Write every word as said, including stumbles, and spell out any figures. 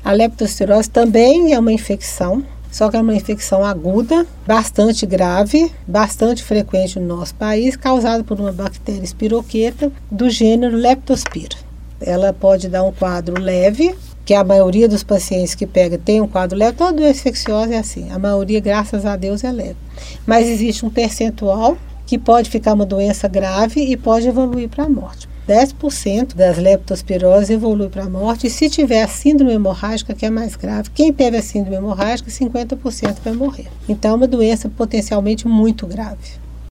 A leptospirose também é uma infecção, só que é uma infecção aguda, bastante grave, bastante frequente no nosso país, causada por uma bactéria espiroqueta do gênero Leptospira. Ela pode dar um quadro leve, que a maioria dos pacientes que pega tem um quadro leve. Toda doença infecciosa é assim, a maioria, graças a Deus, é leve. Mas existe um percentual que pode ficar uma doença grave e pode evoluir para a morte. dez por cento das leptospiroses evolui para a morte, e se tiver a síndrome hemorrágica, que é mais grave, quem teve a síndrome hemorrágica, cinquenta por cento vai morrer. Então é uma doença potencialmente muito grave.